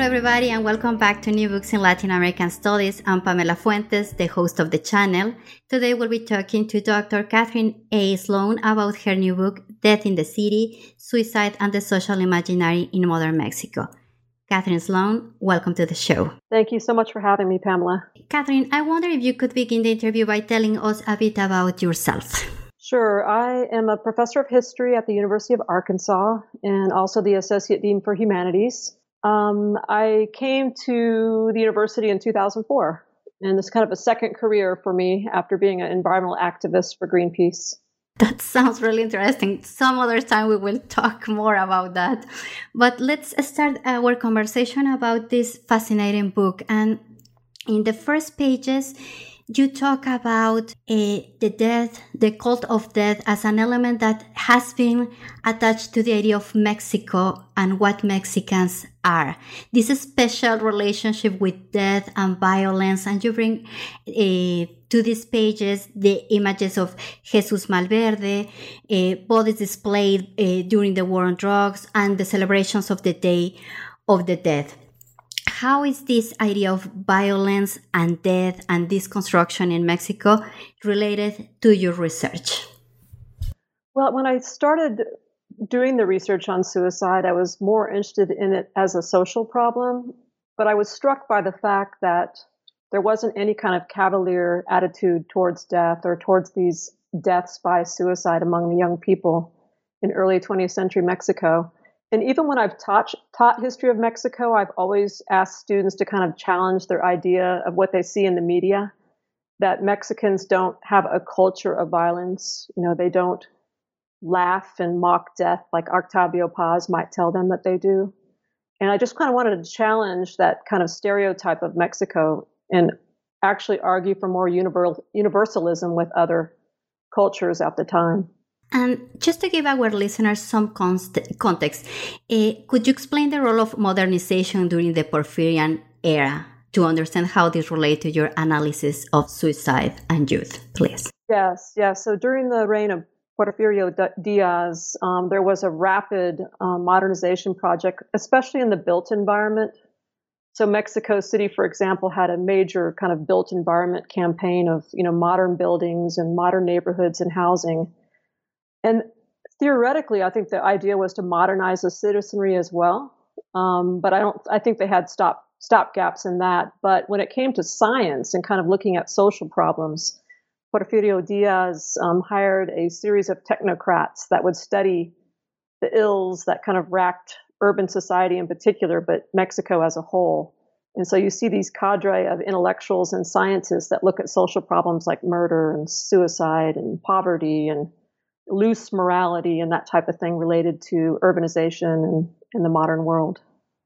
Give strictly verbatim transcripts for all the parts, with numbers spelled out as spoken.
everybody, and welcome back to New Books in Latin American Studies. I'm Pamela Fuentes, the host of the channel. Today we'll be talking to Doctor Catherine A. Sloan about her new book, Death in the City, Suicide and the Social Imaginary in Modern Mexico. Catherine Sloan, welcome to the show. Thank you so much for having me, Pamela. Catherine, I wonder if you could begin the interview by telling us a bit about yourself. Sure. I am a professor of history at the University of Arkansas and also the Associate Dean for Humanities. Um, I came to the university in two thousand four, and it's kind of a second career for me after being an environmental activist for Greenpeace. That sounds really interesting. Some other time we will talk more about that. But let's start our conversation about this fascinating book. And in the first pages, you talk about uh, the death, the cult of death, as an element that has been attached to the idea of Mexico and what Mexicans are. This special relationship with death and violence, and you bring uh, to these pages the images of Jesus Malverde, uh, bodies displayed uh, during the war on drugs, and the celebrations of the Day of the Dead. How is this idea of violence and death and this construction in Mexico related to your research? Well, when I started doing the research on suicide, I was more interested in it as a social problem, but I was struck by the fact that there wasn't any kind of cavalier attitude towards death or towards these deaths by suicide among the young people in early twentieth century Mexico. And even when I've taught, taught history of Mexico, I've always asked students to kind of challenge their idea of what they see in the media, that Mexicans don't have a culture of violence. You know, they don't laugh and mock death like Octavio Paz might tell them that they do. And I just kind of wanted to challenge that kind of stereotype of Mexico and actually argue for more universalism with other cultures at the time. And just to give our listeners some const- context, uh, could you explain the role of modernization during the Porfirian era to understand how this relates to your analysis of suicide and youth, please? Yes, yes. So during the reign of Porfirio Diaz, um, there was a rapid um, modernization project, especially in the built environment. So Mexico City, for example, had a major kind of built environment campaign of, you know, modern buildings and modern neighborhoods and housing. And theoretically, I think the idea was to modernize the citizenry as well. Um, but I don't. I think they had stop stop gaps in that. But when it came to science and kind of looking at social problems, Porfirio Diaz um, hired a series of technocrats that would study the ills that kind of racked urban society in particular, but Mexico as a whole. And so you see these cadre of intellectuals and scientists that look at social problems like murder and suicide and poverty and loose morality and that type of thing related to urbanization and in the modern world.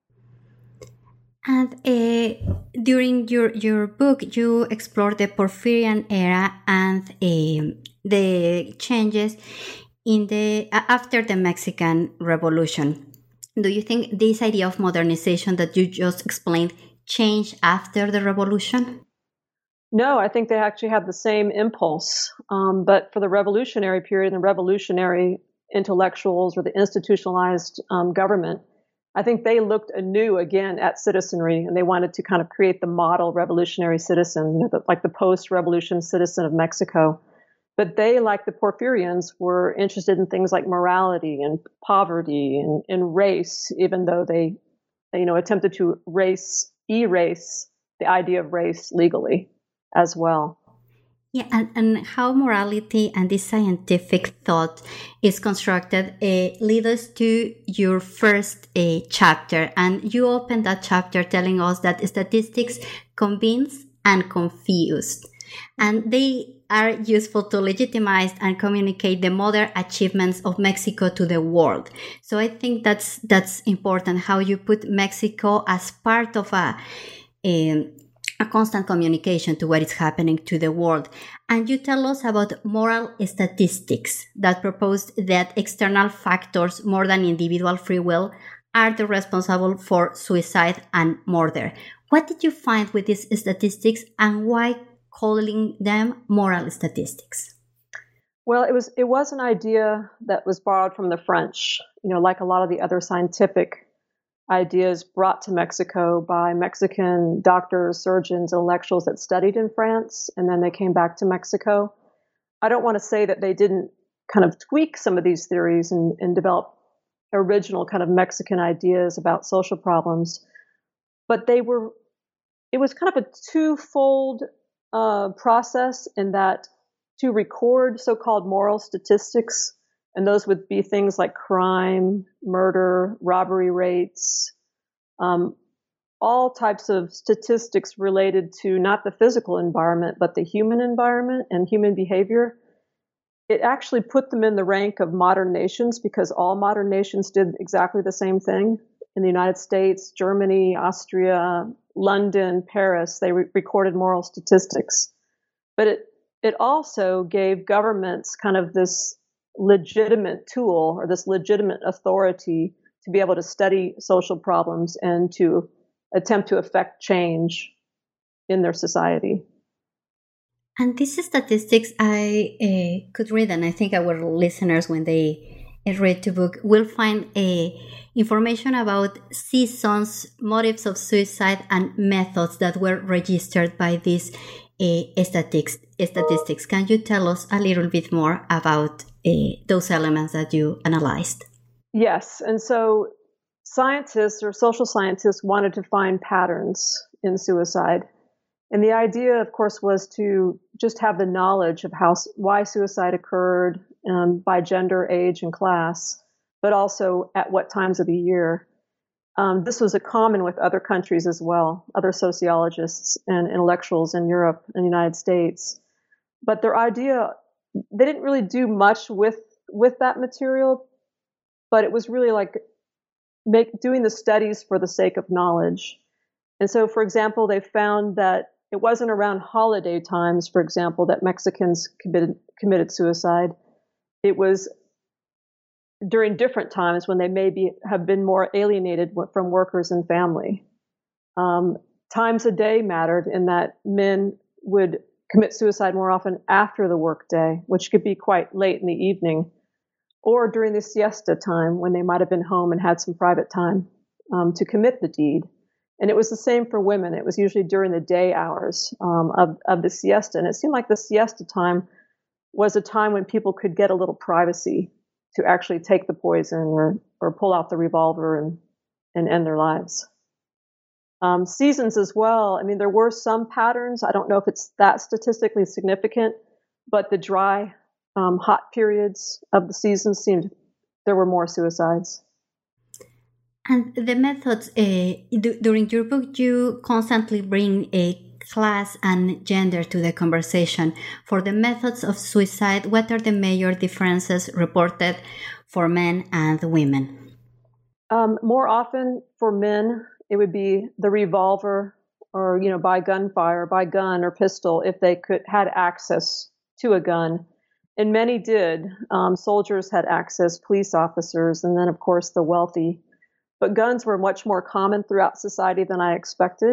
And uh, during your, your book, you explore the Porfirian era and uh, the changes in the uh, after the Mexican Revolution. Do you think this idea of modernization that you just explained changed after the revolution? No, I think they actually had the same impulse. Um, but for the revolutionary period and the revolutionary intellectuals or the institutionalized um, government, I think they looked anew again at citizenry, and they wanted to kind of create the model revolutionary citizen, you know, the, like the post-revolution citizen of Mexico. But they, like the Porfirians, were interested in things like morality and poverty and, and race, even though they, you know, attempted to race, erase the idea of race legally as well. Yeah, and, and how morality and this scientific thought is constructed uh, lead us to your first uh, chapter. And you open that chapter telling us that statistics convince and confuse. And they are useful to legitimize and communicate the modern achievements of Mexico to the world. So I think that's that's important, how you put Mexico as part of a... a a constant communication to what is happening to the world. And you tell us about moral statistics that propose that external factors more than individual free will are the responsible for suicide and murder. What did you find with these statistics, and why calling them moral statistics? Well, it was it was an idea that was borrowed from the French, you know, like a lot of the other scientific ideas brought to Mexico by Mexican doctors, surgeons, intellectuals that studied in France, and then they came back to Mexico. I don't want to say that they didn't kind of tweak some of these theories and, and develop original kind of Mexican ideas about social problems, but they were, it was kind of a twofold uh, process in that to record so-called moral statistics, and those would be things like crime, murder, robbery rates, um, all types of statistics related to not the physical environment, but the human environment and human behavior. It actually put them in the rank of modern nations because all modern nations did exactly the same thing. In the United States, Germany, Austria, London, Paris, they re- recorded moral statistics. But it, it also gave governments kind of this legitimate tool or this legitimate authority to be able to study social problems and to attempt to affect change in their society. And these statistics I uh, could read, and I think our listeners, when they read the book, will find uh, information about seasons, motives of suicide, and methods that were registered by these uh, statistics. Statistics. Can you tell us a little bit more about uh, those elements that you analyzed? Yes, and so scientists or social scientists wanted to find patterns in suicide. And the idea, of course, was to just have the knowledge of how why suicide occurred um, by gender, age, and class, but also at what times of the year. Um, this was a common with other countries as well, other sociologists and intellectuals in Europe and the United States. But their idea, they didn't really do much with with that material, but it was really like make doing the studies for the sake of knowledge. And so, for example, they found that it wasn't around holiday times, for example, that Mexicans committed, committed suicide. It was during different times when they maybe have been more alienated from workers and family. Um, times a day mattered in that men would commit suicide more often after the workday, which could be quite late in the evening, or during the siesta time when they might have been home and had some private time um, to commit the deed. And it was the same for women. It was usually during the day hours um, of, of the siesta. And it seemed like the siesta time was a time when people could get a little privacy to actually take the poison or, or pull out the revolver and, and end their lives. Um, seasons as well. I mean, there were some patterns. I don't know if it's that statistically significant, but the dry, um, hot periods of the seasons seemed there were more suicides. And the methods, uh, d- during your book, you constantly bring a class and gender to the conversation. For the methods of suicide, what are the major differences reported for men and women? Um, more often for men, it would be the revolver or, you know, by gunfire, by gun or pistol, if they could had access to a gun. And many did. Um, soldiers had access, police officers, and then, of course, the wealthy. But guns were much more common throughout society than I expected.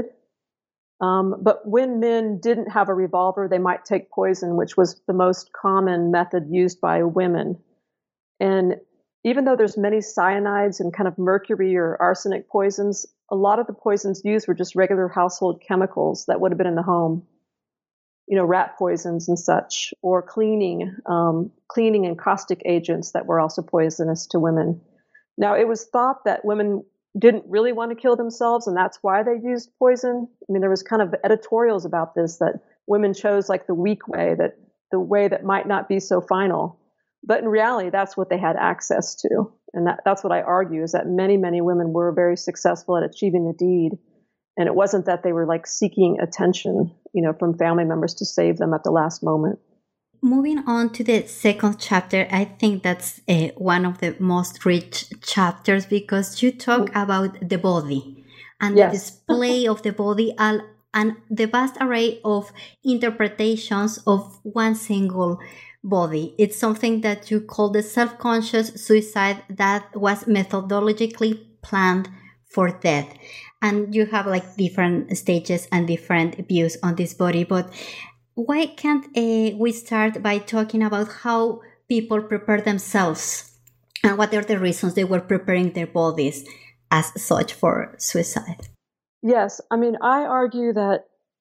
Um, but when men didn't have a revolver, they might take poison, which was the most common method used by women. And even though there's many cyanides and kind of mercury or arsenic poisons, a lot of the poisons used were just regular household chemicals that would have been in the home. You know, rat poisons and such, or cleaning, um, cleaning and caustic agents that were also poisonous to women. Now, it was thought that women didn't really want to kill themselves, and that's why they used poison. I mean, there was kind of editorials about this, that women chose like the weak way, that the way that might not be so final. But in reality, that's what they had access to. And that, that's what I argue, is that many, many women were very successful at achieving the deed. And it wasn't that they were like seeking attention, you know, from family members to save them at the last moment. Moving on to the second chapter, I think that's uh, one of the most rich chapters because you talk about the body and yes. the display of the body and, and the vast array of interpretations of one single body. It's something that you call the self-conscious suicide that was methodologically planned for death. And you have like different stages and different views on this body, but why can't uh, we start by talking about how people prepare themselves and what are the reasons they were preparing their bodies? as such for suicide? Yes. I mean, I argue that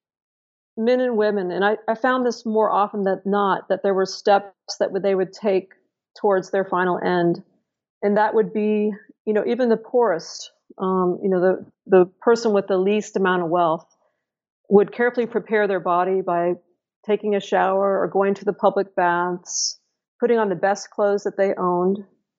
men and women, and I, I found this more often than not, that there were steps that they would take towards their final end. And that would be, you know, even the poorest, um, you know, the, the person with the least amount of wealth would carefully prepare their body by taking a shower or going to the public baths, putting on the best clothes that they owned.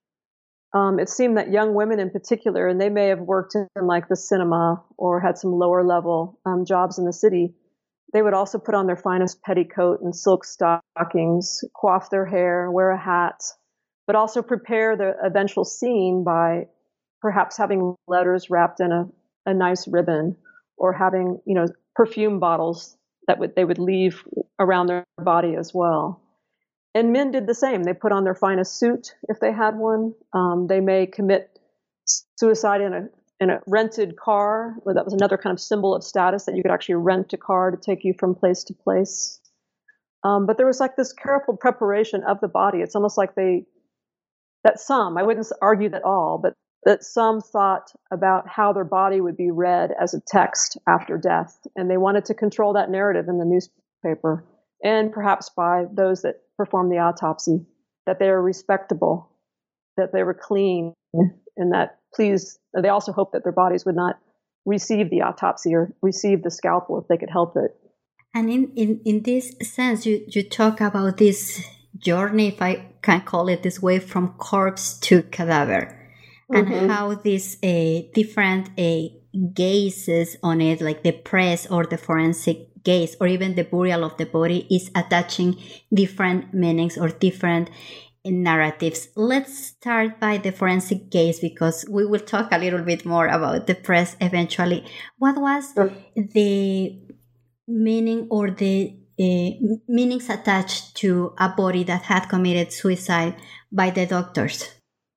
Um, it seemed that young women in particular, and they may have worked in like the cinema or had some lower level um, jobs in the city, they would also put on their finest petticoat and silk stockings, coif their hair, wear a hat, but also prepare the eventual scene by perhaps having letters wrapped in a, a nice ribbon, or having, you know, perfume bottles that would they would leave around their body as well. And men did the same. They put on their finest suit if they had one. Um, they may commit suicide in a in a rented car. Well, that was another kind of symbol of status, that you could actually rent a car to take you from place to place. Um, but there was like this careful preparation of the body. It's almost like they, that some, I wouldn't argue that all, but that some thought about how their body would be read as a text after death. And they wanted to control that narrative in the newspaper, and perhaps by those that performed the autopsy, that they were respectable, that they were clean, and that please, they also hoped that their bodies would not receive the autopsy or receive the scalpel if they could help it. And in, in, in this sense, you, you talk about this journey, if I can call it this way, from corpse to cadaver, and mm-hmm. how these uh, different uh, gazes on it, like the press or the forensic gaze, or even the burial of the body, is attaching different meanings or different narratives. Let's start by the forensic gaze, because we will talk a little bit more about the press eventually. What was sure. the meaning or the uh, meanings attached to a body that had committed suicide by the doctors?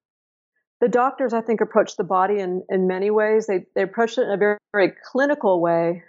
The doctors, I think, approached the body in, in many ways. They they approached it in a very, very clinical way,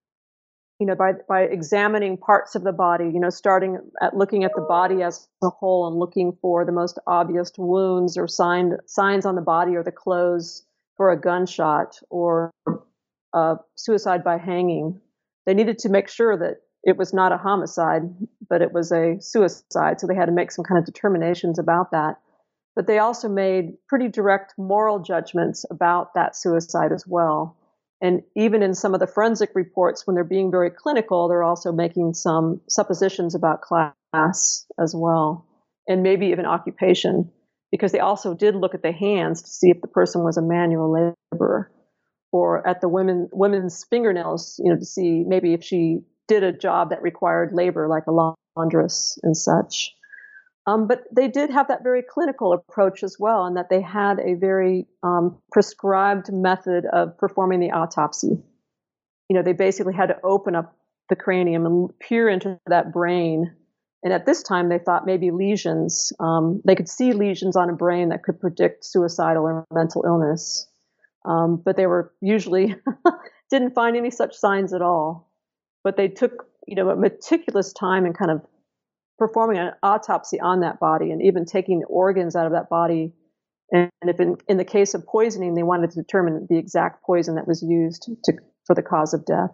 you know, by by examining parts of the body, you know, starting at looking at the body as a whole and looking for the most obvious wounds or sign, signs on the body or the clothes for a gunshot or uh, suicide by hanging. They needed to make sure that it was not a homicide, but it was a suicide. So they had to make some kind of determinations about that. But they also made pretty direct moral judgments about that suicide as well. And even in some of the forensic reports, when they're being very clinical, they're also making some suppositions about class as well, and maybe even occupation, because they also did look at the hands to see if the person was a manual laborer, or at the women women's fingernails, you know, to see maybe if she did a job that required labor, like a laundress and such. Um, but they did have that very clinical approach as well, and that they had a very um, prescribed method of performing the autopsy. You know, they basically had to open up the cranium and peer into that brain. And at this time, they thought maybe lesions. Um, they could see lesions on a brain that could predict suicidal or mental illness. Um, but they were usually didn't find any such signs at all. But they took, you know, a meticulous time and kind of performing an autopsy on that body, and even taking the organs out of that body. And if in, in the case of poisoning, they wanted to determine the exact poison that was used to, for the cause of death.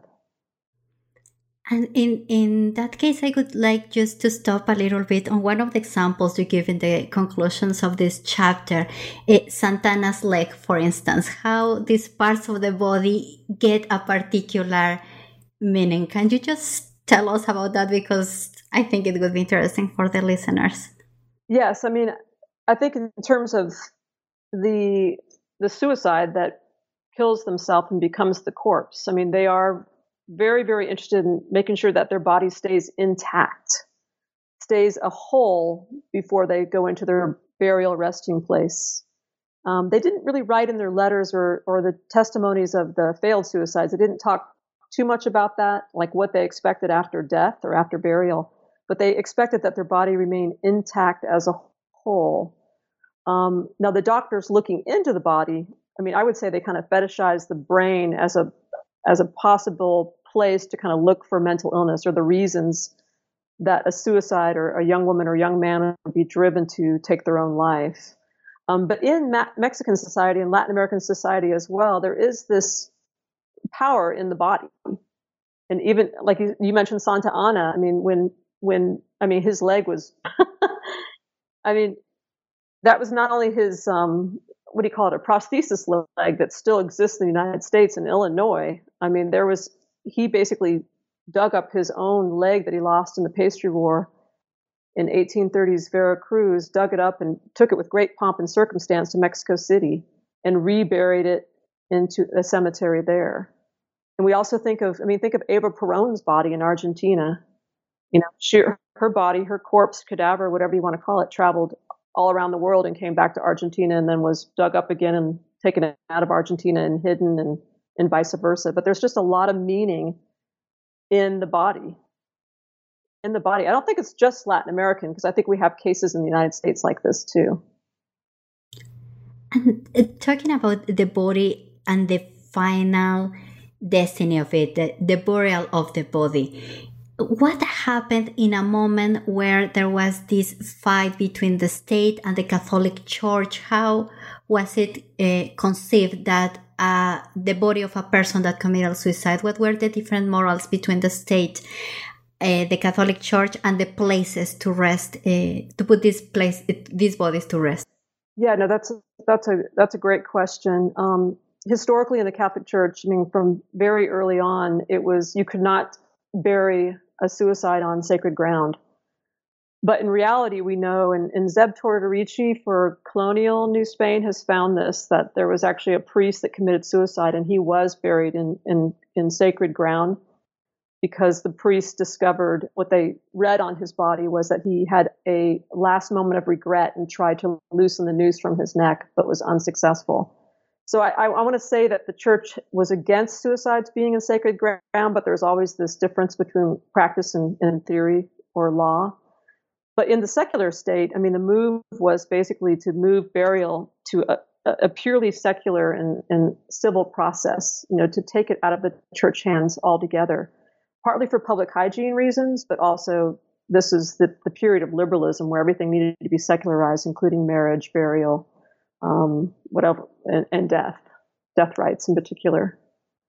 And in, in that case, I would like just to stop a little bit on one of the examples you give in the conclusions of this chapter, uh, Santana's leg, for instance, how these parts of the body get a particular meaning. Can you just tell us about that? Because I think it would be interesting for the listeners. Yes. I mean, I think in terms of the the suicide that kills themselves and becomes the corpse, I mean, they are very, very interested in making sure that their body stays intact, stays a whole before they go into their burial resting place. Um, they didn't really write in their letters or, or the testimonies of the failed suicides. They didn't talk too much about that, like what they expected after death or after burial, but they expected that their body remain intact as a whole. Um, now, the doctors looking into the body, I mean, I would say they kind of fetishize the brain as a as a possible place to kind of look for mental illness or the reasons that a suicide or a young woman or young man would be driven to take their own life. Um, but in Ma- Mexican society and Latin American society as well, there is this power in the body. And even like you, you mentioned Santa Anna, I mean, when, when, I mean, his leg was, I mean, that was not only his, um, what do you call it, a prosthesis leg that still exists in the United States and Illinois. I mean, there was, he basically dug up his own leg that he lost in the pastry war in eighteen thirties Veracruz, dug it up and took it with great pomp and circumstance to Mexico City and reburied it into a cemetery there. And we also think of, I mean, think of Eva Perón's body in Argentina. You know, she, her body, her corpse, cadaver, whatever you want to call it, traveled all around the world and came back to Argentina and then was dug up again and taken out of Argentina and hidden, and, and vice versa. But there's just a lot of meaning in the body. In the body. I don't think it's just Latin American, because I think we have cases in the United States like this too. And uh, talking about the body and the final destiny of it, the, the burial of the body, what happened in a moment where there was this fight between the state and the Catholic Church? How was it uh, conceived that uh, the body of a person that committed suicide, what were the different morals between the state, uh, the Catholic Church, and the places to rest, uh, to put this place, these bodies to rest? Yeah, no, that's that's a that's a great question. Um, historically, in the Catholic Church, I mean, from very early on, it was you could not bury a suicide on sacred ground. But in reality, we know, and, and Zeb Tortorici for colonial New Spain has found this, that there was actually a priest that committed suicide, and he was buried in, in, in sacred ground, because the priest discovered, what they read on his body was that he had a last moment of regret and tried to loosen the noose from his neck, but was unsuccessful. So I, I, I want to say that the church was against suicides being in sacred ground, but there's always this difference between practice and, and theory or law. But in the secular state, I mean, the move was basically to move burial to a, a purely secular and, and civil process, you know, to take it out of the church hands altogether, partly for public hygiene reasons, but also this is the, the period of liberalism where everything needed to be secularized, including marriage, burial, um, whatever, and, and death, death rights in particular.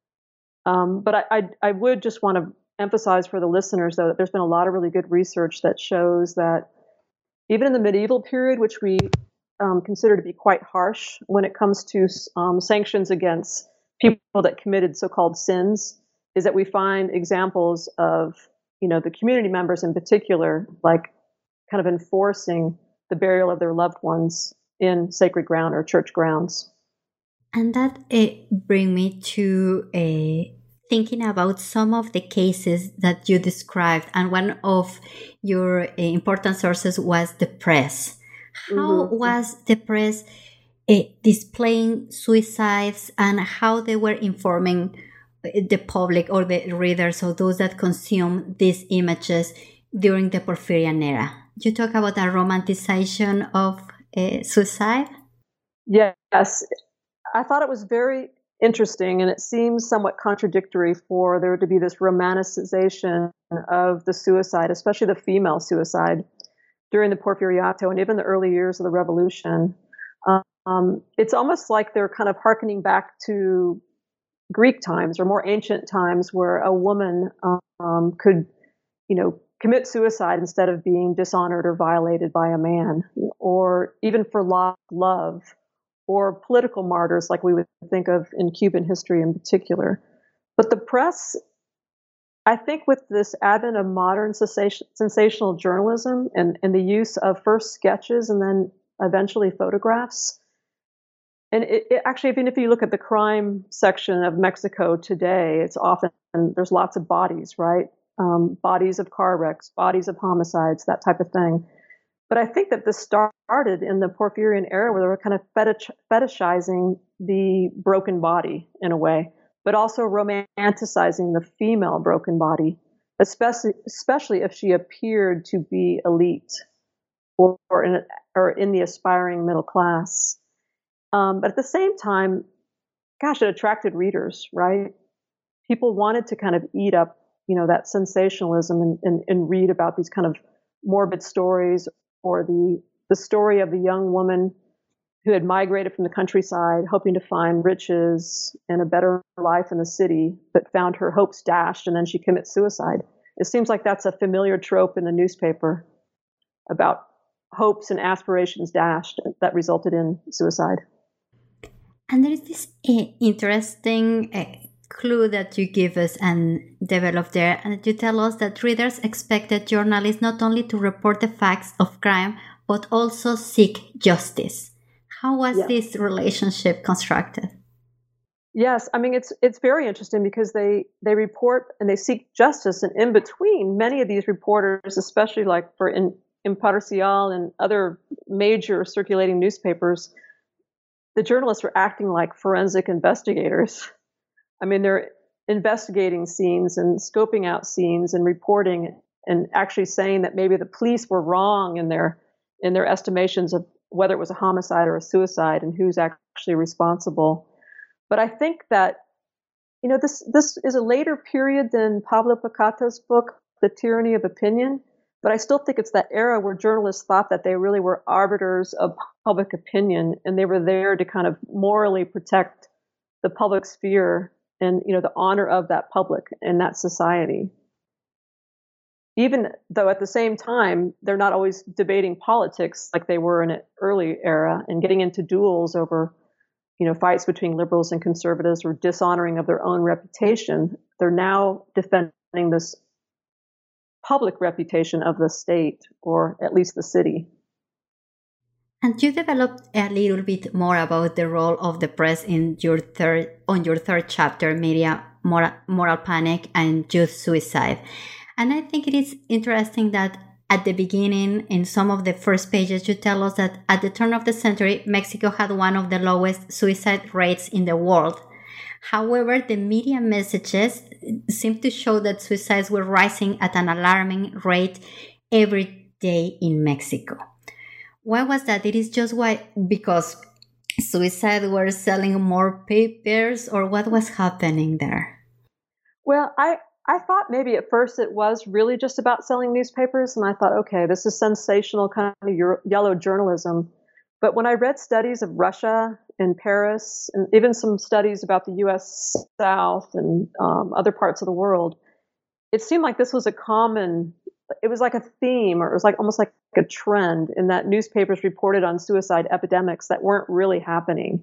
Um, but I, I, I would just want to emphasize for the listeners, though, that there's been a lot of really good research that shows that even in the medieval period, which we um, consider to be quite harsh when it comes to um, sanctions against people that committed so-called sins, is that we find examples of, you know, the community members in particular, like kind of enforcing the burial of their loved ones in sacred ground or church grounds. And that uh, brings me to uh, thinking about some of the cases that you described. And one of your uh, important sources was the press. How mm-hmm. was the press uh, displaying suicides, and how they were informing the public or the readers or those that consume these images during the Porfirian era? You talk about a romanticization of uh, suicide? Yes. I thought it was very interesting, and it seems somewhat contradictory for there to be this romanticization of the suicide, especially the female suicide, during the Porfiriato and even the early years of the revolution. Um, it's almost like they're kind of hearkening back to Greek times or more ancient times, where a woman um, could, you know, commit suicide instead of being dishonored or violated by a man, or even for love, or political martyrs like we would think of in Cuban history in particular. But the press, I think with this advent of modern sensational journalism and, and the use of first sketches and then eventually photographs, and it, it actually, even if you look at the crime section of Mexico today, it's often, there's lots of bodies, right? Um, bodies of car wrecks, bodies of homicides, that type of thing. But I think that this started in the Porfirian era, where they were kind of fetish, fetishizing the broken body in a way, but also romanticizing the female broken body, especially especially if she appeared to be elite or, or in or in the aspiring middle class. Um, but at the same time, gosh, it attracted readers, right? People wanted to kind of eat up, you know, that sensationalism and, and, and read about these kind of morbid stories, or the the story of the young woman who had migrated from the countryside, hoping to find riches and a better life in the city, but found her hopes dashed, and then she commits suicide. It seems like that's a familiar trope in the newspaper about hopes and aspirations dashed that resulted in suicide. And there is this uh, interesting uh, clue that you give us and develop there, and you tell us that readers expected journalists not only to report the facts of crime, but also seek justice. How was yeah. this relationship constructed? Yes, I mean, it's it's very interesting because they, they report and they seek justice, and in between, many of these reporters, especially like for in, Imparcial and other major circulating newspapers, the journalists were acting like forensic investigators. I mean, they're investigating scenes and scoping out scenes and reporting and actually saying that maybe the police were wrong in their in their estimations of whether it was a homicide or a suicide and who's actually responsible. But I think that, you know, this this is a later period than Pablo Picato's book, The Tyranny of Opinion. But I still think it's that era where journalists thought that they really were arbiters of public opinion, and they were there to kind of morally protect the public sphere and, you know, the honor of that public and that society. Even though at the same time, they're not always debating politics like they were in an early era and getting into duels over, you know, fights between liberals and conservatives or dishonoring of their own reputation. They're now defending this public reputation of the state, or at least the city. And you developed a little bit more about the role of the press in your third, on your third chapter, Media, Moral, Moral Panic and Youth Suicide. And I think it is interesting that at the beginning, in some of the first pages, you tell us that at the turn of the century, Mexico had one of the lowest suicide rates in the world. However, the media messages seem to show that suicides were rising at an alarming rate every day in Mexico. Why was that? It is just why because suicide were selling more papers, or what was happening there? Well, I, I thought maybe at first it was really just about selling newspapers, and I thought, okay, this is sensational kind of Euro- yellow journalism. But when I read studies of Russia and Paris, and even some studies about the U S South and um, other parts of the world, it seemed like this was a common, it was like a theme, or it was like almost like a trend in that newspapers reported on suicide epidemics that weren't really happening.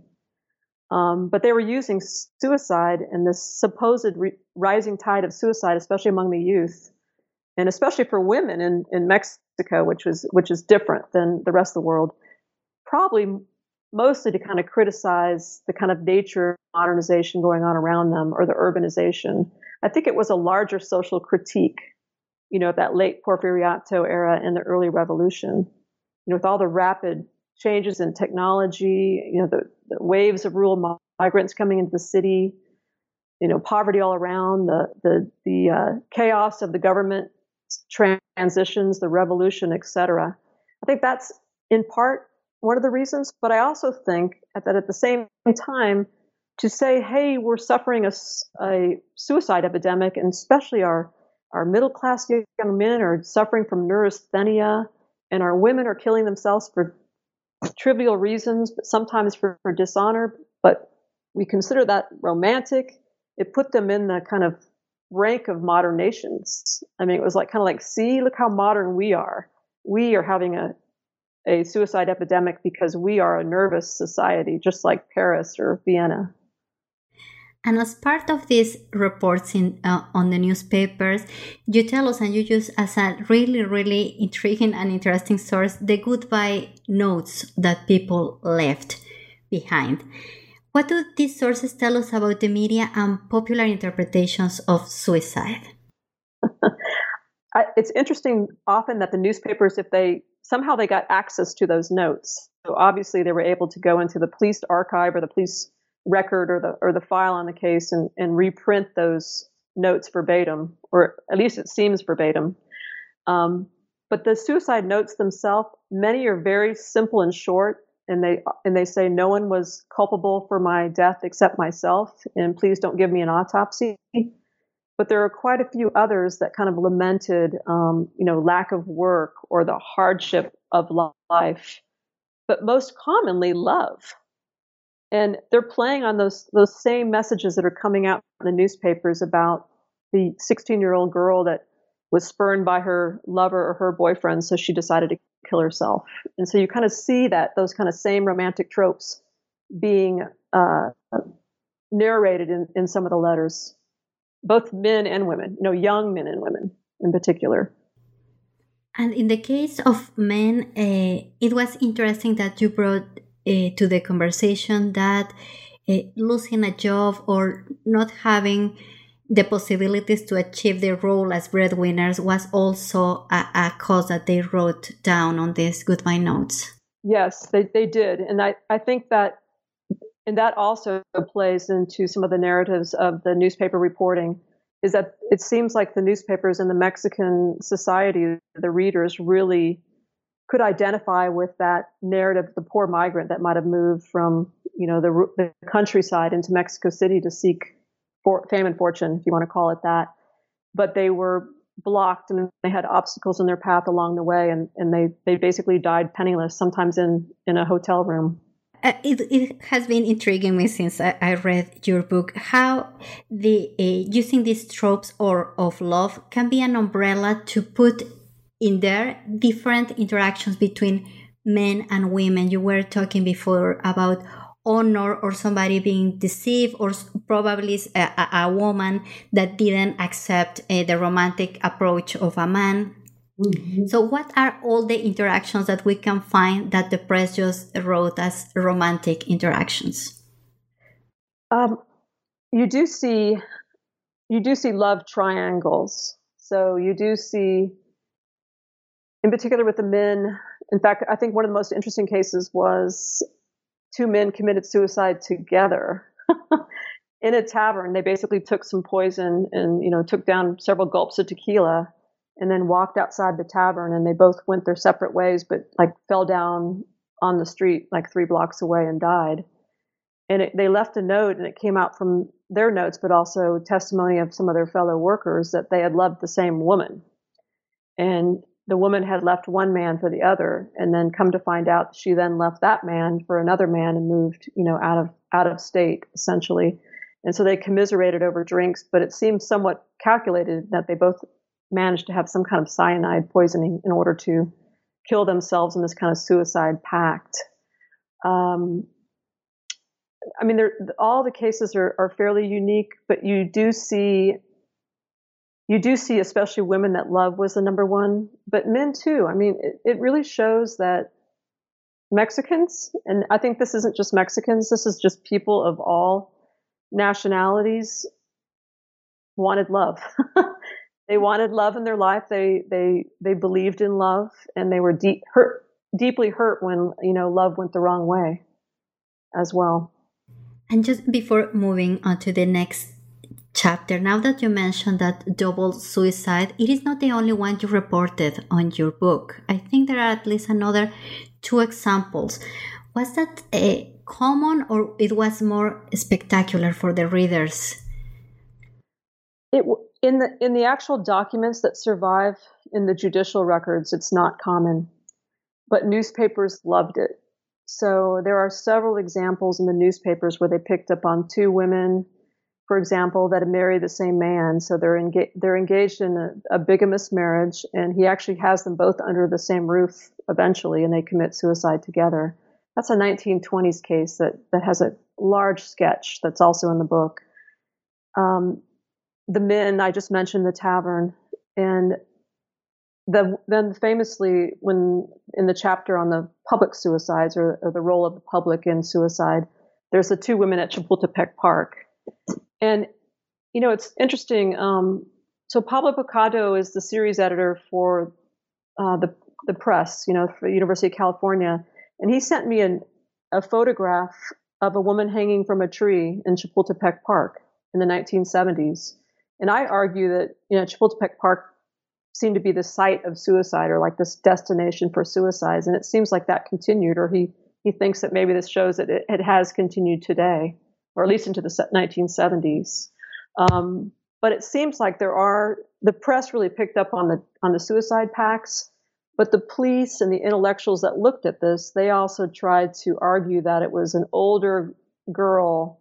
Um, but they were using suicide and this supposed re- rising tide of suicide, especially among the youth, and especially for women in, in Mexico, which was which is different than the rest of the world, probably mostly to kind of criticize the kind of nature of modernization going on around them, or the urbanization. I think it was a larger social critique, you know, of that late Porfiriato era and the early revolution, you know, with all the rapid changes in technology, you know, the, the waves of rural migrants coming into the city, you know, poverty all around, the the the uh, chaos of the government transitions, the revolution, et cetera. I think that's in part one of the reasons, but I also think that at the same time, to say, hey, we're suffering a, a suicide epidemic, and especially our, our middle-class young men are suffering from neurasthenia, and our women are killing themselves for trivial reasons, but sometimes for, for dishonor, but we consider that romantic. It put them in the kind of rank of modern nations. I mean, it was like kind of like, see, look how modern we are. We are having a a suicide epidemic because we are a nervous society, just like Paris or Vienna. And as part of these reports in uh, on the newspapers, you tell us, and you use as a really, really intriguing and interesting source, the goodbye notes that people left behind. What do these sources tell us about the media and popular interpretations of suicide? I, it's interesting often that the newspapers, if they somehow they got access to those notes. So obviously they were able to go into the police archive or the police record or the or the file on the case and, and reprint those notes verbatim, or at least it seems verbatim. Um, but the suicide notes themselves, many are very simple and short, and they and they say no one was culpable for my death except myself, and please don't give me an autopsy. But there are quite a few others that kind of lamented, um, you know, lack of work or the hardship of life. but most commonly love. And they're playing on those those same messages that are coming out in the newspapers about the sixteen-year-old girl that was spurned by her lover or her boyfriend, so she decided to kill herself. And so you kind of see that those kind of same romantic tropes being uh, narrated in, in some of the letters, both men and women, you know, young men and women in particular. And in the case of men, uh, it was interesting that you brought uh, to the conversation that uh, losing a job or not having the possibilities to achieve their role as breadwinners was also a, a cause that they wrote down on these goodbye notes. Yes, they, they did. And I, I think that, and that also plays into some of the narratives of the newspaper reporting, is that it seems like the newspapers in the Mexican society, the readers really could identify with that narrative, the poor migrant that might have moved from, you know, the, the countryside into Mexico City to seek for fame and fortune, if you want to call it that. But they were blocked and they had obstacles in their path along the way, and, and they, they basically died penniless, sometimes in, in a hotel room. Uh, it, it has been intriguing me since I, I read your book how the uh, using these tropes or of love can be an umbrella to put in there different interactions between men and women. You were talking before about honor or somebody being deceived, or probably a, a, a woman that didn't accept uh, the romantic approach of a man. Mm-hmm. So what are all the interactions that we can find that the press just wrote as romantic interactions? Um, you do see, you do see love triangles. So you do see, in particular with the men, in fact, I think one of the most interesting cases was two men committed suicide together in a tavern. They basically took some poison and, you know, took down several gulps of tequila, and then walked outside the tavern, and they both went their separate ways, but like fell down on the street like three blocks away and died. And it, they left a note, and it came out from their notes, but also testimony of some of their fellow workers that they had loved the same woman. And the woman had left one man for the other, and then come to find out she then left that man for another man and moved, you know, out of, out of state essentially. And so they commiserated over drinks, but it seems somewhat calculated that they both managed to have some kind of cyanide poisoning in order to kill themselves in this kind of suicide pact. Um, I mean, all the cases are, are fairly unique, but you do see, you do see, especially women, that love was the number one, but men too. I mean, it, it really shows that Mexicans, and I think this isn't just Mexicans, this is just people of all nationalities, wanted love. They wanted love in their life. They they they believed in love, and they were deep hurt, deeply hurt when, you know, love went the wrong way as well. And just before moving on to the next chapter, now that you mentioned that double suicide, it is not the only one you reported on your book. I think there are at least another two examples. Was that a common, or it was more spectacular for the readers? It in the in the actual documents that survive in the judicial records, it's not common, but newspapers loved it. So there are several examples in the newspapers where they picked up on two women, for example, that had married the same man. So they're enga- they're engaged in a, a bigamous marriage, and he actually has them both under the same roof eventually, and they commit suicide together. That's a nineteen twenties case that that has a large sketch that's also in the book. Um, the men, I just mentioned the tavern, and the, then famously, when in the chapter on the public suicides, or, or the role of the public in suicide, there's the two women at Chapultepec Park. And, you know, it's interesting. Um, so Pablo Picado is the series editor for uh, the the press, you know, for the University of California, and he sent me an, a photograph of a woman hanging from a tree in Chapultepec Park in the nineteen seventies. And I argue that, you know, Chapultepec Park seemed to be the site of suicide, or like this destination for suicides. And it seems like that continued, or he, he thinks that maybe this shows that it, it has continued today, or at least into the nineteen seventies. Um, but it seems like there are, the press really picked up on the, on the suicide pacts, But the police and the intellectuals that looked at this, they also tried to argue that it was an older girl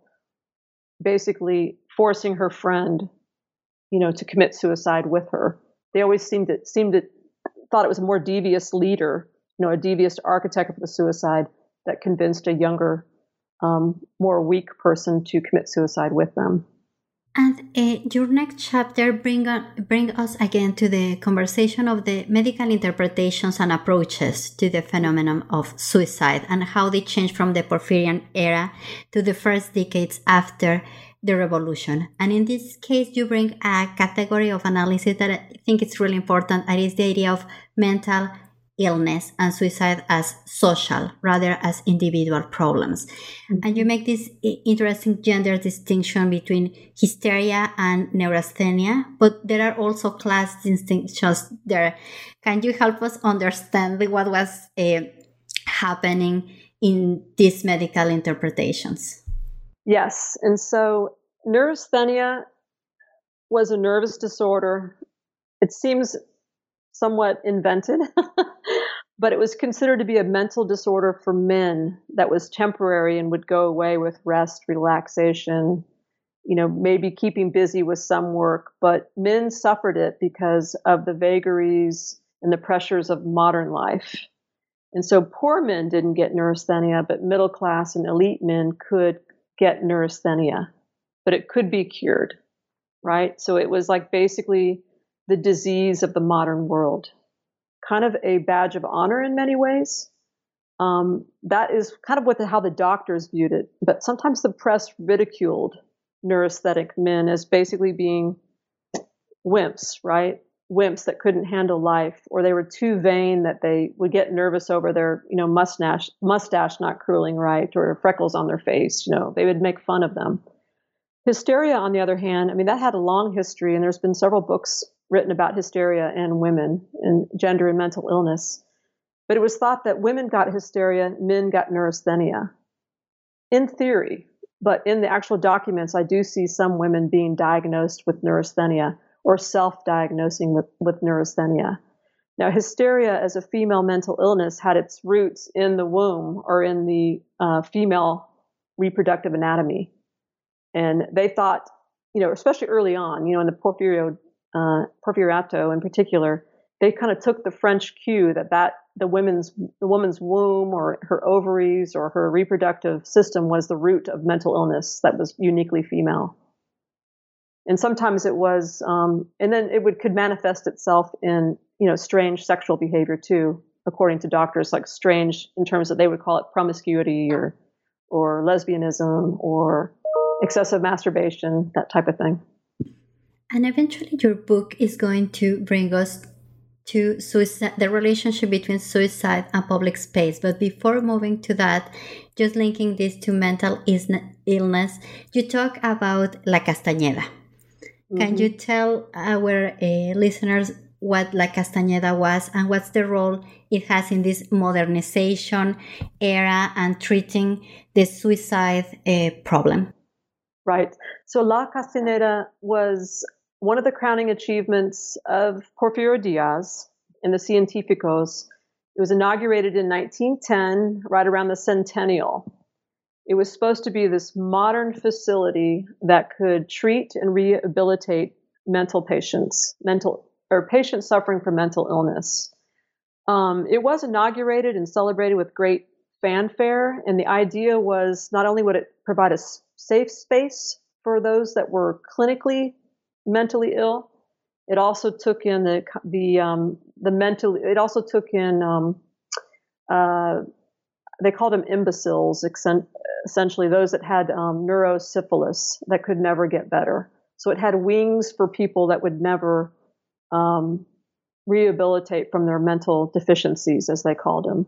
basically forcing her friend, you know, to commit suicide with her. They always seemed to, seemed to thought it was a more devious leader, you know, a devious architect of the suicide that convinced a younger, um, more weak person to commit suicide with them. And uh, your next chapter bring, uh, bring us again to the conversation of the medical interpretations and approaches to the phenomenon of suicide and how they changed from the Porphyrian era to the first decades after the revolution. And in this case, you bring a category of analysis that I think is really important, and is the idea of mental illness and suicide as social rather as individual problems. Mm-hmm. And you make this interesting gender distinction between hysteria and neurasthenia, but there are also class distinctions there. Can you help us understand what was uh, happening in these medical interpretations? Yes. And so neurasthenia was a nervous disorder. It seems somewhat invented, but it was considered to be a mental disorder for men that was temporary and would go away with rest, relaxation, you know, maybe keeping busy with some work. But men suffered it because of the vagaries and the pressures of modern life. And so poor men didn't get neurasthenia, but middle class and elite men could get neurasthenia, but it could be cured, right? So it was like basically the disease of the modern world, kind of a badge of honor in many ways. Um, that is kind of what the, how the doctors viewed it. But sometimes the press ridiculed neurasthenic men as basically being wimps, right? Wimps that couldn't handle life, or they were too vain that they would get nervous over their, you know, mustache, mustache not curling right, or freckles on their face. You know, they would make fun of them. Hysteria, on the other hand, I mean, that had a long history, and there's been several books written about hysteria and women and gender and mental illness. But it was thought that women got hysteria, men got neurasthenia. In theory, but in the actual documents, I do see some women being diagnosed with neurasthenia or self-diagnosing with, with neurasthenia. Now, hysteria as a female mental illness had its roots in the womb or in the uh, female reproductive anatomy. And they thought, you know, especially early on, you know, in the Porfirio Uh, Porfiriato in particular, they kind of took the French cue that that the women's the woman's womb or her ovaries or her reproductive system was the root of mental illness that was uniquely female. And sometimes it was, um, and then it would could manifest itself in, you know, strange sexual behavior too, according to doctors, like strange in terms that they would call it promiscuity or or lesbianism or excessive masturbation, that type of thing. And eventually your book is going to bring us to suicide, the relationship between suicide and public space. But before moving to that, just linking this to mental illness, you talk about La Castañeda. Mm-hmm. Can you tell our uh, listeners what La Castañeda was and what's the role it has in this modernization era and treating the suicide uh, problem? Right. So La Castañeda was one of the crowning achievements of Porfirio Diaz in the Científicos. It was inaugurated in nineteen ten, right around the centennial. It was supposed to be this modern facility that could treat and rehabilitate mental patients, mental or patients suffering from mental illness. Um, it was inaugurated and celebrated with great fanfare, and the idea was not only would it provide a safe space for those that were clinically mentally ill, it also took in the the um, the mental. It also took in um, uh, they called them imbeciles, essentially those that had um, neurosyphilis that could never get better. So it had wings for people that would never um, rehabilitate from their mental deficiencies, as they called them.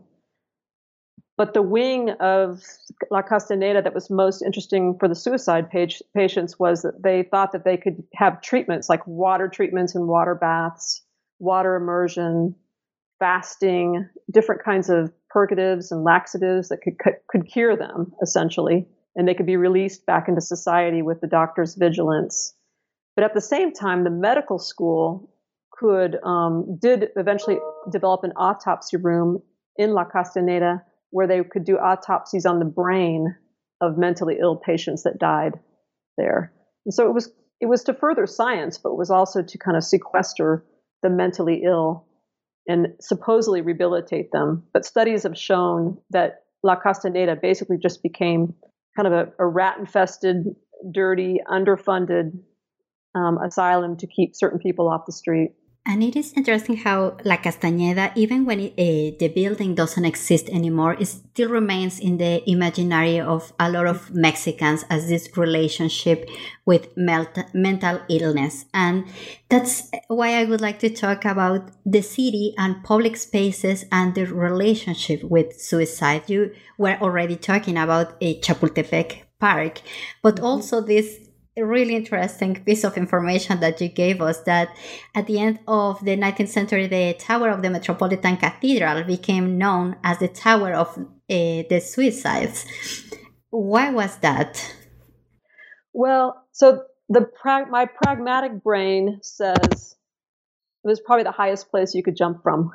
But the wing of La Castañeda that was most interesting for the suicide page, patients was that they thought that they could have treatments like water treatments and water baths, water immersion, fasting, different kinds of purgatives and laxatives that could could cure them, essentially, and they could be released back into society with the doctor's vigilance. But at the same time, the medical school could um, did eventually develop an autopsy room in La Castaneda where they could do autopsies on the brain of mentally ill patients that died there. And so it was it was to further science, but it was also to kind of sequester the mentally ill and supposedly rehabilitate them. But studies have shown that La Castaneda basically just became kind of a, a rat-infested, dirty, underfunded um, asylum to keep certain people off the street. And it is interesting how La Castañeda, even when it, uh, the building doesn't exist anymore, it still remains in the imaginary of a lot of Mexicans as this relationship with melt- mental illness. And that's why I would like to talk about the city and public spaces and the relationship with suicide. You were already talking about a Chapultepec Park, but also this a really interesting piece of information that you gave us, that at the end of the nineteenth century, the Tower of the Metropolitan Cathedral became known as the Tower of uh, the Suicides. Why was that? Well, so the pra- my pragmatic brain says it was probably the highest place you could jump from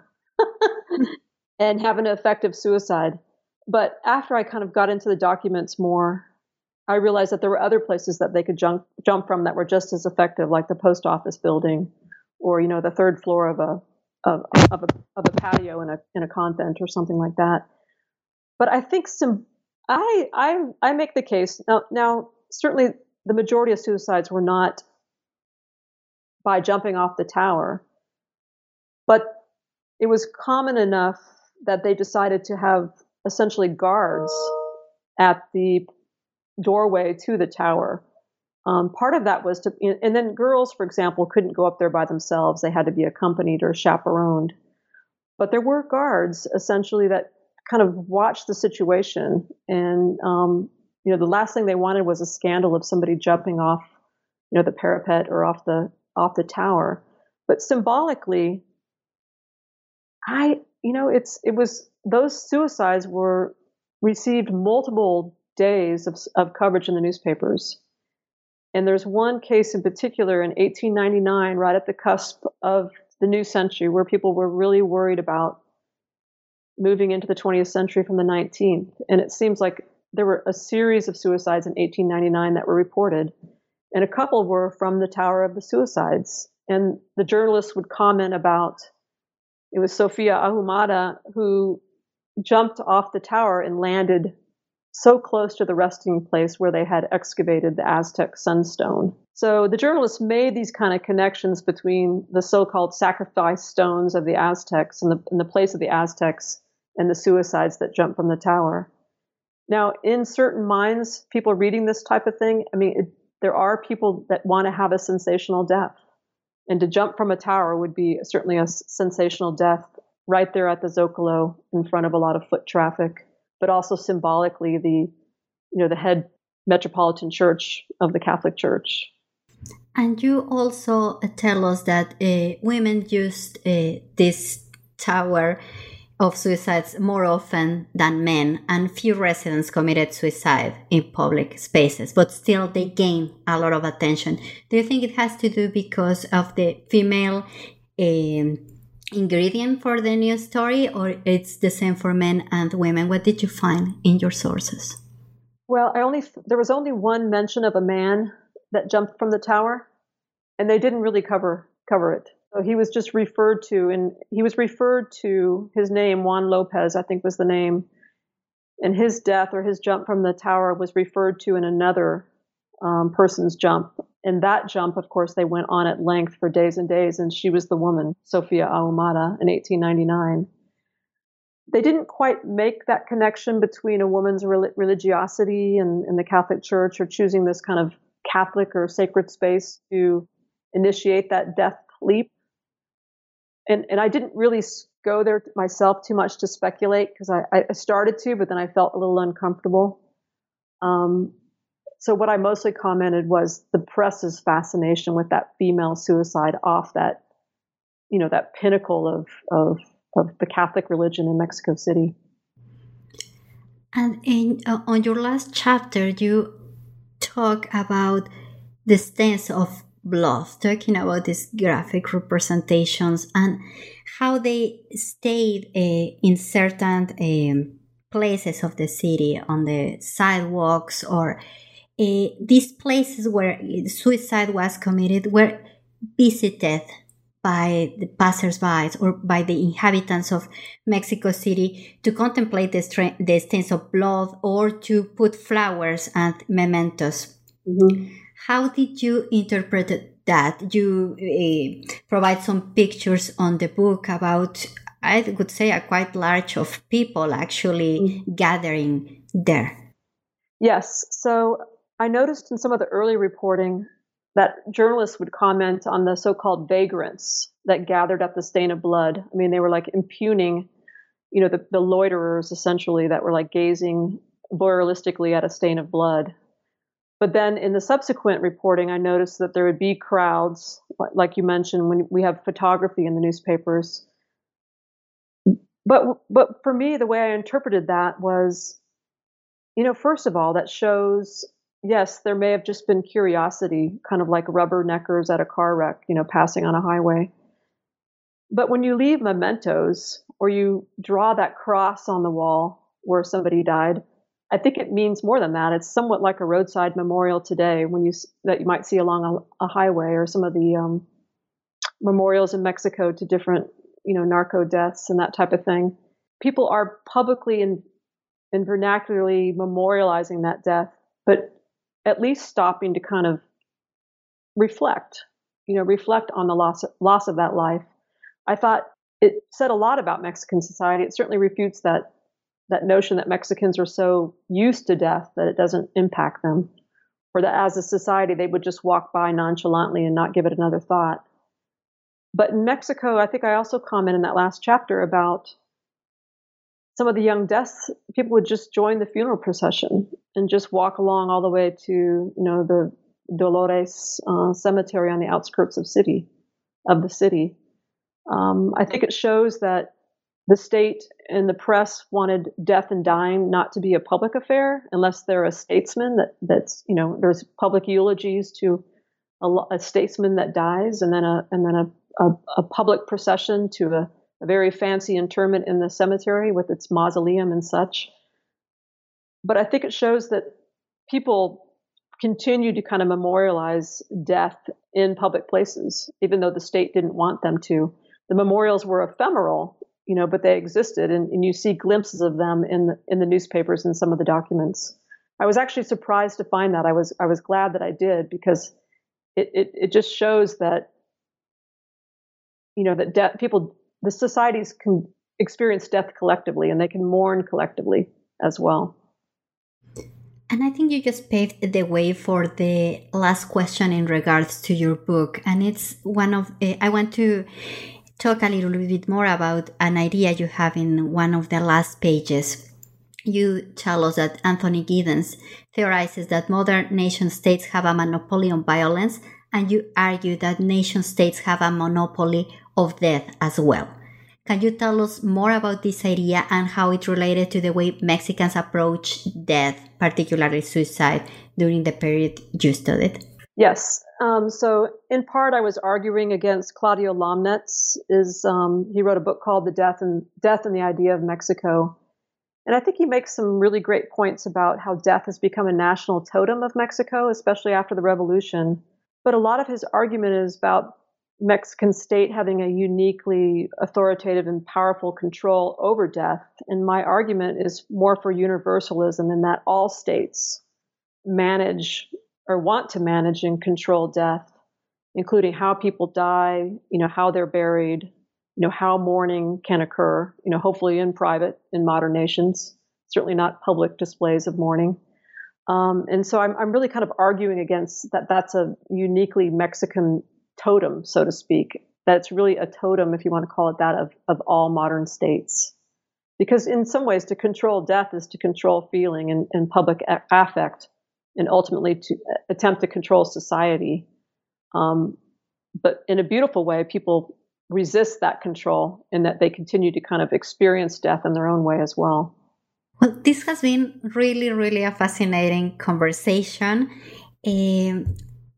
and have an effective suicide. But after I kind of got into the documents more, I realized that there were other places that they could jump jump from that were just as effective, like the post office building, or you know the third floor of a of, of a of a patio in a in a convent or something like that. But I think some I I I make the case now. Now certainly the majority of suicides were not by jumping off the tower, but it was common enough that they decided to have essentially guards at the doorway to the tower. Um, part of that was to, and then girls, for example, couldn't go up there by themselves. They had to be accompanied or chaperoned. But there were guards essentially that kind of watched the situation. And, um, you know, the last thing they wanted was a scandal of somebody jumping off, you know, the parapet or off the, off the tower. But symbolically, I, you know, it's, it was, those suicides were received multiple days of, of coverage in the newspapers. And there's one case in particular in eighteen ninety-nine, right at the cusp of the new century, where people were really worried about moving into the twentieth century from the nineteenth. And it seems like there were a series of suicides in eighteen ninety-nine that were reported. And a couple were from the Tower of the Suicides. And the journalists would comment about, it was Sofia Ahumada who jumped off the tower and landed so close to the resting place where they had excavated the Aztec sunstone. So the journalists made these kind of connections between the so-called sacrifice stones of the Aztecs and the, and the place of the Aztecs and the suicides that jumped from the tower. Now, in certain minds, people reading this type of thing, I mean, it, there are people that want to have a sensational death. And to jump from a tower would be certainly a sensational death right there at the Zocalo in front of a lot of foot traffic, but also symbolically the, you know, the head metropolitan church of the Catholic Church. And you also tell us that uh, women used uh, this tower of suicides more often than men, and few residents committed suicide in public spaces, but still they gain a lot of attention. Do you think it has to do because of the female um, ingredient for the news story, or it's the same for men and women? What did you find in your sources? Well, I only there was only one mention of a man that jumped from the tower, and they didn't really cover cover it. So he was just referred to, and he was referred to, his name, Juan Lopez, I think was the name, and his death or his jump from the tower was referred to in another um, person's jump. And that jump, of course, they went on at length for days and days, and she was the woman, Sofia Ahumada, in eighteen ninety-nine. They didn't quite make that connection between a woman's religiosity and, and the Catholic Church, or choosing this kind of Catholic or sacred space to initiate that death leap. And and I didn't really go there myself too much to speculate, because I, I started to, but then I felt a little uncomfortable. Um, so what I mostly commented was the press's fascination with that female suicide off that, you know, that pinnacle of of of the Catholic religion in Mexico City. And in uh, on your last chapter, you talk about the stance of blood, talking about these graphic representations and how they stayed uh, in certain um, places of the city, on the sidewalks, or uh, these places where suicide was committed were visited by the passersby or by the inhabitants of Mexico City to contemplate the, stra- the stains of blood or to put flowers and mementos. Mm-hmm. How did you interpret that? You uh, provide some pictures on the book about, I would say, a quite large of people actually mm-hmm. gathering there. Yes. So I noticed in some of the early reporting that journalists would comment on the so-called vagrants that gathered at the stain of blood. I mean, they were like impugning, you know, the, the loiterers essentially that were like gazing voyeuristically at a stain of blood. But then in the subsequent reporting, I noticed that there would be crowds, like you mentioned, when we have photography in the newspapers. But but for me, the way I interpreted that was, you know, first of all, that shows, yes, there may have just been curiosity, kind of like rubberneckers at a car wreck, you know, passing on a highway. But when you leave mementos or you draw that cross on the wall where somebody died, I think it means more than that. It's somewhat like a roadside memorial today when you that you might see along a, a highway, or some of the um, memorials in Mexico to different, you know, narco deaths and that type of thing. People are publicly and, and vernacularly memorializing that death, but at least stopping to kind of reflect, you know, reflect on the loss loss of that life. I thought it said a lot about Mexican society. It certainly refutes that that notion that Mexicans are so used to death that it doesn't impact them, or that as a society they would just walk by nonchalantly and not give it another thought. But in Mexico, I think I also comment in that last chapter about some of the young deaths. People would just join the funeral procession and just walk along all the way to, you know, the Dolores uh, cemetery on the outskirts of city of the city. Um, I think it shows that the state and the press wanted death and dying not to be a public affair, unless they're a statesman that that's, you know, there's public eulogies to a, a statesman that dies, and then a and then a, a, a public procession to a, a very fancy interment in the cemetery with its mausoleum and such. But I think it shows that people continue to kind of memorialize death in public places, even though the state didn't want them to. The memorials were ephemeral, you know, but they existed, and, and you see glimpses of them in the, in the newspapers and some of the documents. I was actually surprised to find that. I was I was glad that I did, because it it, it just shows that, you know, that death, people, the societies can experience death collectively, and they can mourn collectively as well. And I think you just paved the way for the last question in regards to your book, and it's one of uh, I want to talk a little bit more about an idea you have in one of the last pages. You tell us that Anthony Giddens theorizes that modern nation states have a monopoly on violence, and you argue that nation states have a monopoly of death as well. Can you tell us more about this idea and how it related to the way Mexicans approach death, particularly suicide, during the period you studied? Yes. Um, so in part, I was arguing against Claudio Lomnitz. Is um, he wrote a book called "The Death and Death and the Idea of Mexico," and I think he makes some really great points about how death has become a national totem of Mexico, especially after the revolution. But a lot of his argument is about Mexican state having a uniquely authoritative and powerful control over death. And my argument is more for universalism, in that all states manage or want to manage and control death, including how people die, you know, how they're buried, you know, how mourning can occur, you know, hopefully in private in modern nations, certainly not public displays of mourning. Um, and so I'm, I'm really kind of arguing against that. That's a uniquely Mexican totem, so to speak. That's really a totem, if you want to call it that, of, of all modern states. Because in some ways, to control death is to control feeling and, and public a- affect, and ultimately to attempt to control society. Um, but in a beautiful way, people resist that control, in that they continue to kind of experience death in their own way as well. Well, this has been really, really a fascinating conversation. Um,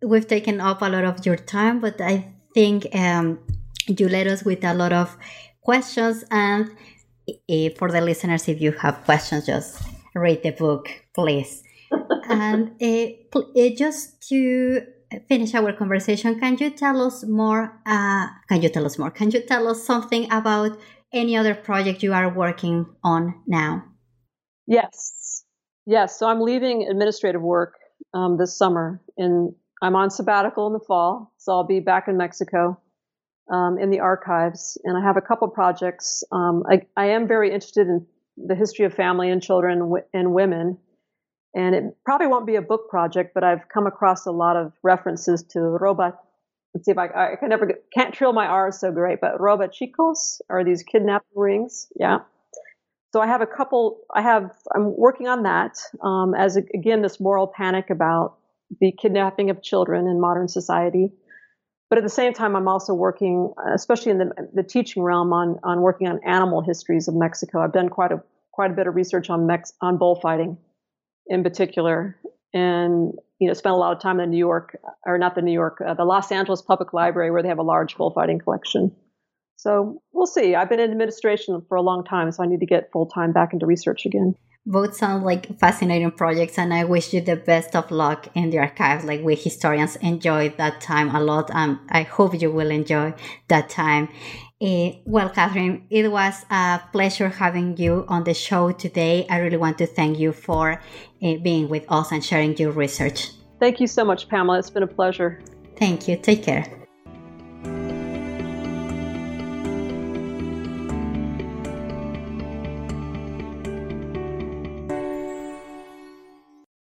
we've taken up a lot of your time, but I think um, you led us with a lot of questions. And uh, for the listeners, if you have questions, just read the book, please. And uh, pl- uh, just to finish our conversation, can you tell us more? Uh, can you tell us more? Can you tell us something about any other project you are working on now? Yes. Yes. So I'm leaving administrative work um, this summer, and I'm on sabbatical in the fall. So I'll be back in Mexico um, in the archives. And I have a couple projects. Um, I, I am very interested in the history of family and children w- and women. And it probably won't be a book project, but I've come across a lot of references to Roba. Let's see if I, I can never get, can't trill my R's so great, but Roba Chicos are these kidnapping rings. Yeah. So I have a couple, I have, I'm working on that um, as, a, again, this moral panic about the kidnapping of children in modern society. But at the same time, I'm also working, especially in the, the teaching realm, on, on working on animal histories of Mexico. I've done quite a, quite a bit of research on Mex, on bullfighting in particular, and, you know, spent a lot of time in New York, or not the New York, uh, the Los Angeles Public Library, where they have a large bullfighting collection. So we'll see. I've been in administration for a long time, so I need to get full time back into research again. Both sound like fascinating projects, and I wish you the best of luck in the archives. Like, we historians enjoyed that time a lot, and I hope you will enjoy that time. Uh, well, Catherine, it was a pleasure having you on the show today. I really want to thank you for uh, being with us and sharing your research. Thank you so much, Pamela. It's been a pleasure. Thank you. Take care.